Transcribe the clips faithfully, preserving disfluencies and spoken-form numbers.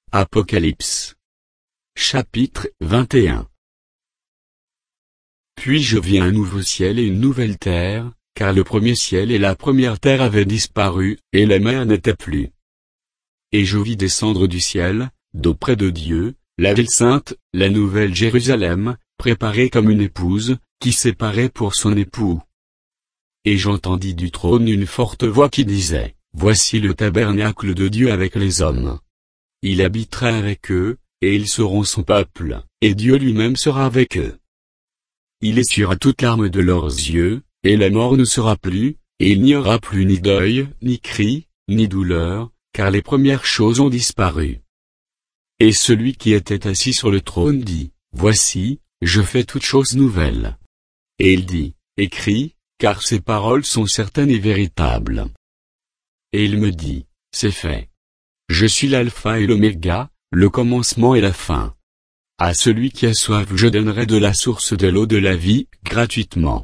Apocalypse. Chapitre vingt et un. Puis je vis un nouveau ciel et une nouvelle terre, car le premier ciel et la première terre avaient disparu, et la mer n'était plus. Et je vis descendre du ciel, d'auprès de Dieu, la ville sainte, la nouvelle Jérusalem, préparée comme une épouse, qui s'est pour son époux. Et j'entendis du trône une forte voix qui disait, Voici le tabernacle de Dieu avec les hommes. Il habitera avec eux, et ils seront son peuple, et Dieu lui-même sera avec eux. Il essuiera toute larme de leurs yeux, et la mort ne sera plus, et il n'y aura plus ni deuil, ni cri, ni douleur, car les premières choses ont disparu. Et celui qui était assis sur le trône dit, Voici, je fais toutes choses nouvelles. Et il dit, Écris, car ces paroles sont certaines et véritables. Et il me dit, C'est fait. Je suis l'alpha et l'oméga, le commencement et la fin. À celui qui a soif je donnerai de la source de l'eau de la vie, gratuitement.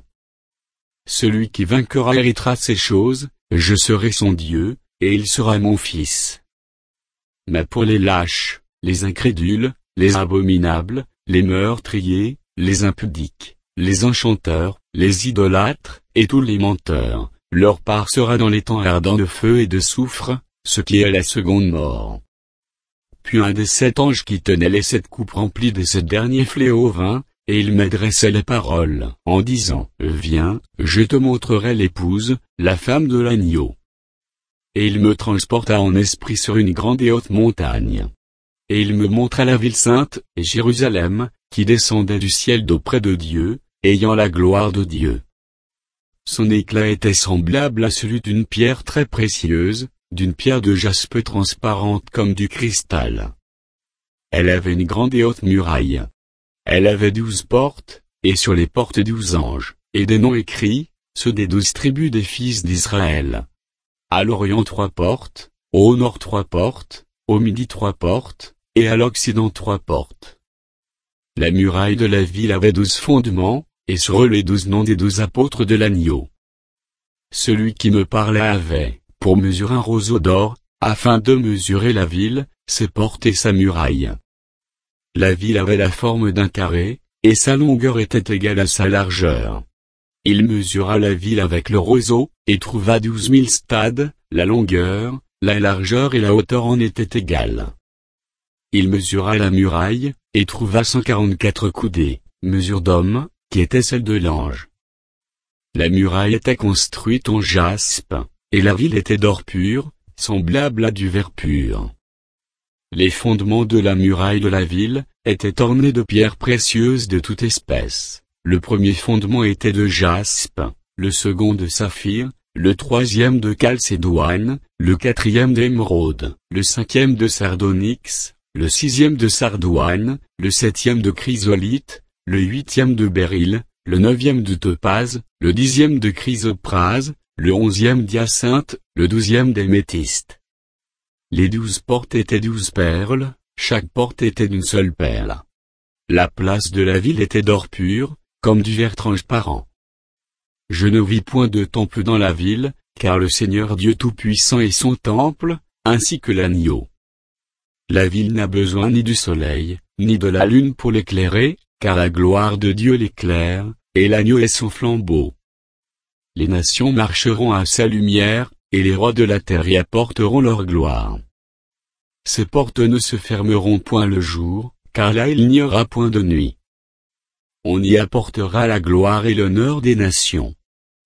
Celui qui vaincra héritera ces choses, je serai son Dieu, et il sera mon fils. Mais pour les lâches, les incrédules, les abominables, les meurtriers, les impudiques, les enchanteurs, les idolâtres, et tous les menteurs, leur part sera dans les temps ardents de feu et de soufre, ce qui est la seconde mort. Puis un des sept anges qui tenait les sept coupes remplies de ce dernier fléau vint, et il m'adressait les paroles, en disant, Viens, je te montrerai l'épouse, la femme de l'agneau. Et il me transporta en esprit sur une grande et haute montagne. Et il me montra la ville sainte, Jérusalem, qui descendait du ciel d'auprès de Dieu, ayant la gloire de Dieu. Son éclat était semblable à celui d'une pierre très précieuse, d'une pierre de jaspe transparente comme du cristal. Elle avait une grande et haute muraille. Elle avait douze portes, et sur les portes douze anges, et des noms écrits, ceux des douze tribus des fils d'Israël. À l'Orient trois portes, au Nord trois portes, au Midi trois portes, et à l'Occident trois portes. La muraille de la ville avait douze fondements, et sur eux les douze noms des douze apôtres de l'agneau. Celui qui me parlait avait, pour mesurer un roseau d'or, afin de mesurer la ville, ses portes et sa muraille. La ville avait la forme d'un carré, et sa longueur était égale à sa largeur. Il mesura la ville avec le roseau, et trouva douze mille stades, la longueur, la largeur et la hauteur en étaient égales. Il mesura la muraille, et trouva cent quarante-quatre coudées, mesure d'homme, qui était celle de l'ange. La muraille était construite en jaspe, et la ville était d'or pur, semblable à du verre pur. Les fondements de la muraille de la ville, étaient ornés de pierres précieuses de toute espèce. Le premier fondement était de jaspe, le second de saphir, le troisième de calcédoine, le quatrième d'émeraude, le cinquième de sardonyx, le sixième de sardoine, le septième de chrysolite, le huitième de béryl, le neuvième de topaze, le dixième de chrysoprase, le onzième d'hyacinthe, le douzième d'améthyste. Les douze portes étaient douze perles, chaque porte était d'une seule perle. La place de la ville était d'or pur, comme du verre transparent. Je ne vis point de temple dans la ville, car le Seigneur Dieu Tout-Puissant est son temple, ainsi que l'agneau. La ville n'a besoin ni du soleil, ni de la lune pour l'éclairer, car la gloire de Dieu l'éclaire, et l'agneau est son flambeau. Les nations marcheront à sa lumière, et les rois de la terre y apporteront leur gloire. Ces portes ne se fermeront point le jour, car là il n'y aura point de nuit. On y apportera la gloire et l'honneur des nations.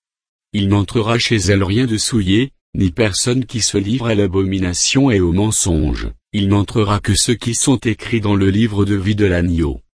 Il n'entrera chez elles rien de souillé, ni personne qui se livre à l'abomination et au mensonge, il n'entrera que ceux qui sont écrits dans le livre de vie de l'agneau.